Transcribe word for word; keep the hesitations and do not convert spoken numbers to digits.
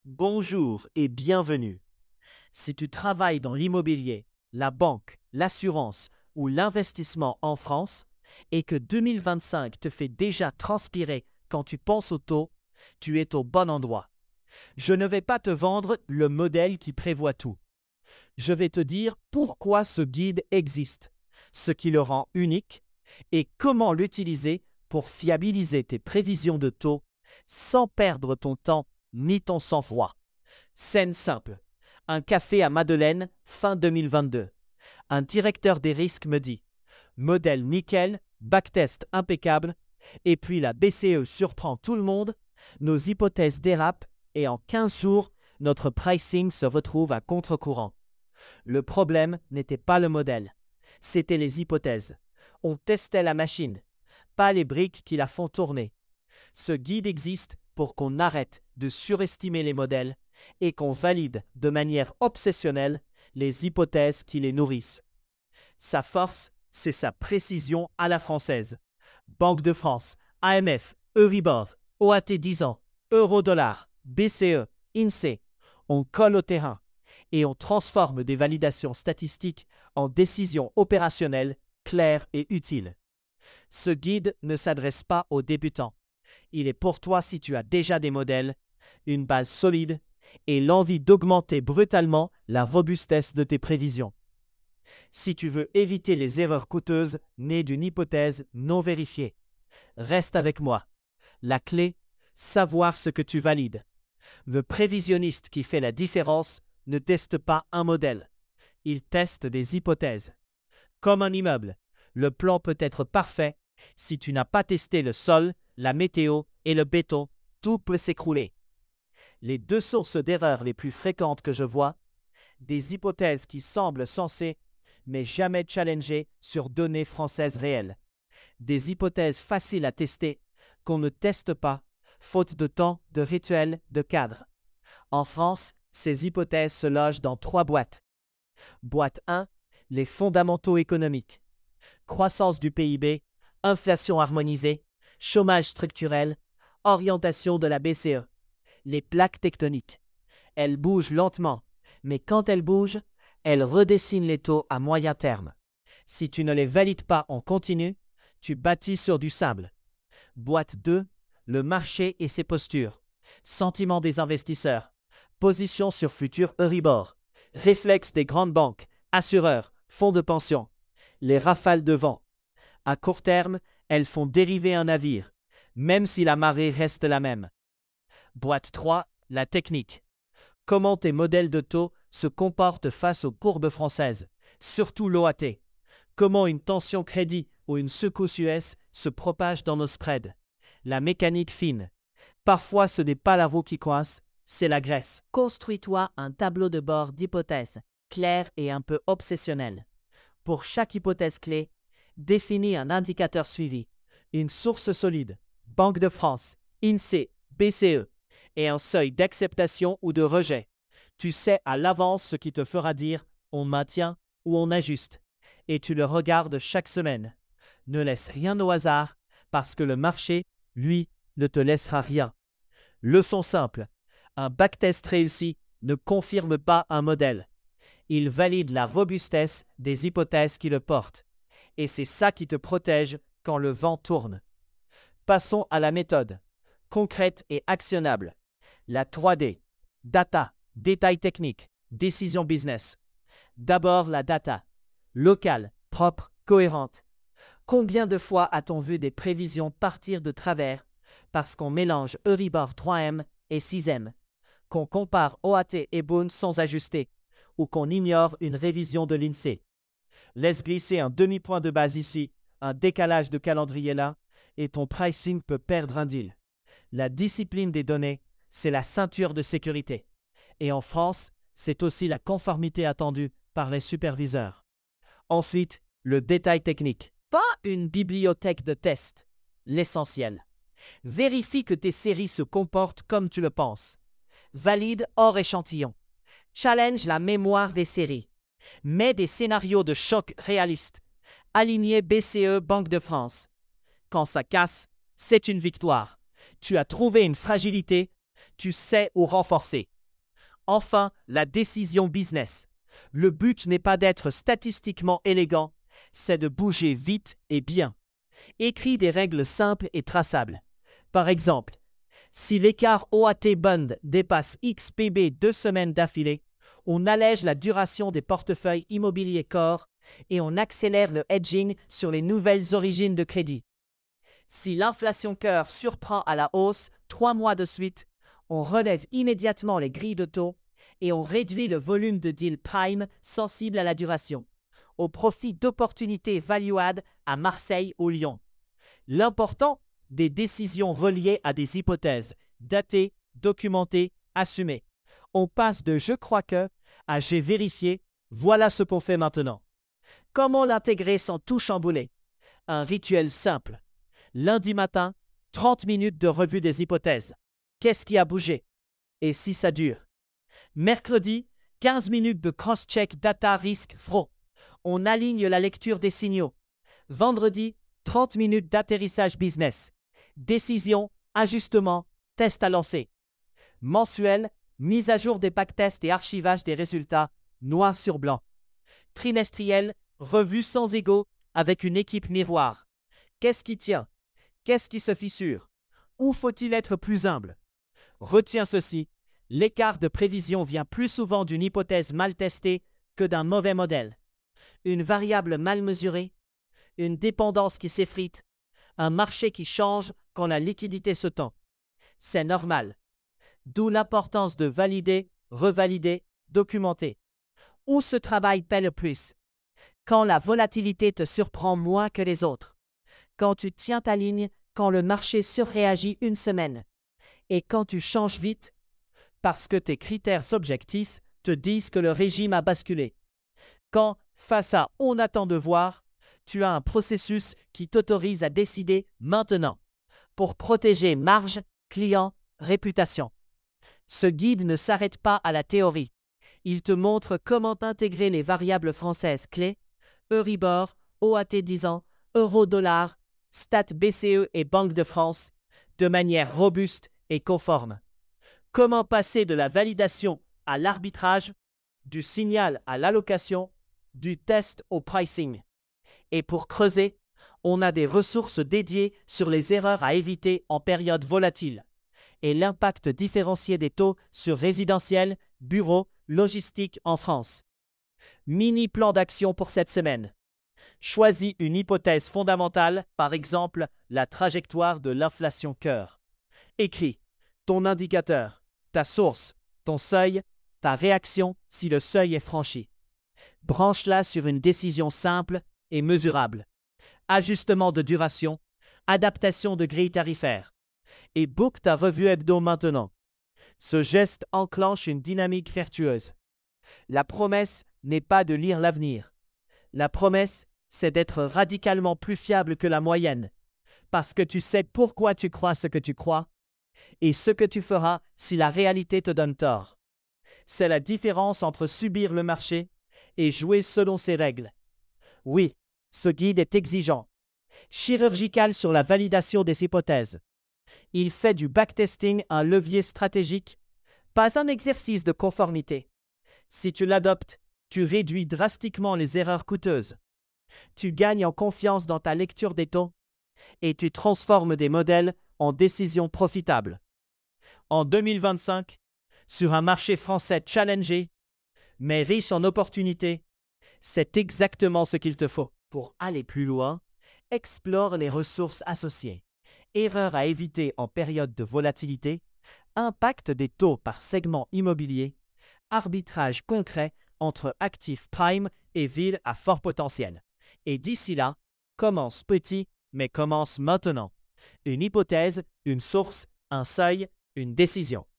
Bonjour et bienvenue. Si tu travailles dans l'immobilier, la banque, l'assurance ou l'investissement en France et que deux mille vingt-cinq te fait déjà transpirer quand tu penses au taux, tu es au bon endroit. Je ne vais pas te vendre le modèle qui prévoit tout. Je vais te dire pourquoi ce guide existe, ce qui le rend unique et comment l'utiliser pour fiabiliser tes prévisions de taux sans perdre ton temps ni ton sang-froid. Scène simple. Un café à Madeleine, fin deux mille vingt-deux. Un directeur des risques me dit « Modèle nickel, backtest impeccable, et puis la B C E surprend tout le monde, nos hypothèses dérapent et en quinze jours, notre pricing se retrouve à contre-courant. » Le problème n'était pas le modèle, c'était les hypothèses. On testait la machine, pas les briques qui la font tourner. Ce guide existe pour qu'on arrête de surestimer les modèles et qu'on valide de manière obsessionnelle les hypothèses qui les nourrissent. Sa force, c'est sa précision à la française. Banque de France, A M F, Euribor, O A T dix ans, Euro-dollar, B C E, I N S E. On colle au terrain et on transforme des validations statistiques en décisions opérationnelles claires et utiles. Ce guide ne s'adresse pas aux débutants. Il est pour toi si tu as déjà des modèles, une base solide et l'envie d'augmenter brutalement la robustesse de tes prévisions. Si tu veux éviter les erreurs coûteuses nées d'une hypothèse non vérifiée, reste avec moi. La clé, savoir ce que tu valides. Le prévisionniste qui fait la différence ne teste pas un modèle. Il teste des hypothèses. Comme un immeuble, le plan peut être parfait. Si tu n'as pas testé le sol, la météo et le béton, tout peut s'écrouler. Les deux sources d'erreurs les plus fréquentes que je vois, des hypothèses qui semblent sensées, mais jamais challengées sur données françaises réelles. Des hypothèses faciles à tester, qu'on ne teste pas, faute de temps, de rituels, de cadres. En France, ces hypothèses se logent dans trois boîtes. Boîte un, les fondamentaux économiques. Croissance du P I B, inflation harmonisée, chômage structurel, orientation de la B C E. Les plaques tectoniques. Elles bougent lentement, mais quand elles bougent, elles redessinent les taux à moyen terme. Si tu ne les valides pas en continu, tu bâtis sur du sable. Boîte deux, le marché et ses postures. Sentiment des investisseurs. Position sur futur Euribor. Réflexe des grandes banques, assureurs, fonds de pension. Les rafales de vent. À court terme, elles font dériver un navire, même si la marée reste la même. Boîte trois, la technique. Comment tes modèles de taux se comportent face aux courbes françaises, surtout l'O A T. Comment une tension crédit ou une secousse U S se propage dans nos spreads. La mécanique fine. Parfois ce n'est pas la roue qui coince, c'est la graisse. Construis-toi un tableau de bord d'hypothèses, clair et un peu obsessionnel. Pour chaque hypothèse clé, définis un indicateur suivi, une source solide, Banque de France, I N S E, B C E, et un seuil d'acceptation ou de rejet. Tu sais à l'avance ce qui te fera dire on maintient ou on ajuste, et tu le regardes chaque semaine. Ne laisse rien au hasard, parce que le marché, lui, ne te laissera rien. Leçon simple, un backtest réussi ne confirme pas un modèle. Il valide la robustesse des hypothèses qui le portent. Et c'est ça qui te protège quand le vent tourne. Passons à la méthode, concrète et actionnable. La trois D, data, détails techniques, décision business. D'abord la data, locale, propre, cohérente. Combien de fois a-t-on vu des prévisions partir de travers parce qu'on mélange Euribor trois M et six M, qu'on compare O A T et Bund sans ajuster, ou qu'on ignore une révision de l'I N S E? Laisse glisser un demi-point de base ici, un décalage de calendrier là, et ton pricing peut perdre un deal. La discipline des données, c'est la ceinture de sécurité. Et en France, c'est aussi la conformité attendue par les superviseurs. Ensuite, le détail technique. Pas une bibliothèque de tests. L'essentiel. Vérifie que tes séries se comportent comme tu le penses. Valide hors échantillon. Challenge la mémoire des séries. Mets des scénarios de choc réalistes. Aligné B C E Banque de France. Quand ça casse, c'est une victoire. Tu as trouvé une fragilité, tu sais où renforcer. Enfin, la décision business. Le but n'est pas d'être statistiquement élégant, c'est de bouger vite et bien. Écris des règles simples et traçables. Par exemple, si l'écart O A T-Bond dépasse X P B deux semaines d'affilée, on allège la duration des portefeuilles immobiliers Core et on accélère le hedging sur les nouvelles origines de crédit. Si l'inflation cœur surprend à la hausse trois mois de suite, on relève immédiatement les grilles de taux et on réduit le volume de deals prime sensibles à la duration, au profit d'opportunités value-add à Marseille ou Lyon. L'important, des décisions reliées à des hypothèses, datées, documentées, assumées. On passe de « je crois que » à « j'ai vérifié », voilà ce qu'on fait maintenant. Comment l'intégrer sans tout chambouler? Un rituel simple. Lundi matin, trente minutes de revue des hypothèses. Qu'est-ce qui a bougé? Et si ça dure? Mercredi, quinze minutes de cross-check data risque fraude. On aligne la lecture des signaux. Vendredi, trente minutes d'atterrissage business. Décision, ajustement, test à lancer. Mensuel, mise à jour des backtests et archivage des résultats, noir sur blanc. Trimestriel, revue sans ego, avec une équipe miroir. Qu'est-ce qui tient? Qu'est-ce qui se fissure? Où faut-il être plus humble? Retiens ceci, l'écart de prévision vient plus souvent d'une hypothèse mal testée que d'un mauvais modèle. Une variable mal mesurée, une dépendance qui s'effrite, un marché qui change quand la liquidité se tend. C'est normal. D'où l'importance de valider, revalider, documenter. Où ce travail paie le plus? Quand la volatilité te surprend moins que les autres. Quand tu tiens ta ligne, quand le marché surréagit une semaine. Et quand tu changes vite, parce que tes critères objectifs te disent que le régime a basculé. Quand, face à « on attend de voir », tu as un processus qui t'autorise à décider maintenant pour protéger marge, client, réputation. Ce guide ne s'arrête pas à la théorie. Il te montre comment intégrer les variables françaises clés, Euribor, O A T dix ans, Euro-Dollar, Stat B C E et Banque de France, de manière robuste et conforme. Comment passer de la validation à l'arbitrage, du signal à l'allocation, du test au pricing. Et pour creuser, on a des ressources dédiées sur les erreurs à éviter en période volatile et l'impact différencié des taux sur résidentiel, bureau, logistique en France. Mini plan d'action pour cette semaine. Choisis une hypothèse fondamentale, par exemple la trajectoire de l'inflation cœur. Écris ton indicateur, ta source, ton seuil, ta réaction si le seuil est franchi. Branche-la sur une décision simple et mesurable. Ajustement de duration, adaptation de grille tarifaire. Et book ta revue hebdo maintenant. Ce geste enclenche une dynamique vertueuse. La promesse n'est pas de lire l'avenir. La promesse, c'est d'être radicalement plus fiable que la moyenne, parce que tu sais pourquoi tu crois ce que tu crois et ce que tu feras si la réalité te donne tort. C'est la différence entre subir le marché et jouer selon ses règles. Oui, ce guide est exigeant, chirurgical sur la validation des hypothèses. Il fait du backtesting un levier stratégique, pas un exercice de conformité. Si tu l'adoptes, tu réduis drastiquement les erreurs coûteuses. Tu gagnes en confiance dans ta lecture des taux et tu transformes des modèles en décisions profitables. En deux mille vingt-cinq, sur un marché français challengé, mais riche en opportunités, c'est exactement ce qu'il te faut. Pour aller plus loin, explore les ressources associées. Erreurs à éviter en période de volatilité, impact des taux par segment immobilier, arbitrage concret entre actifs prime et villes à fort potentiel. Et d'ici là, commence petit, mais commence maintenant. Une hypothèse, une source, un seuil, une décision.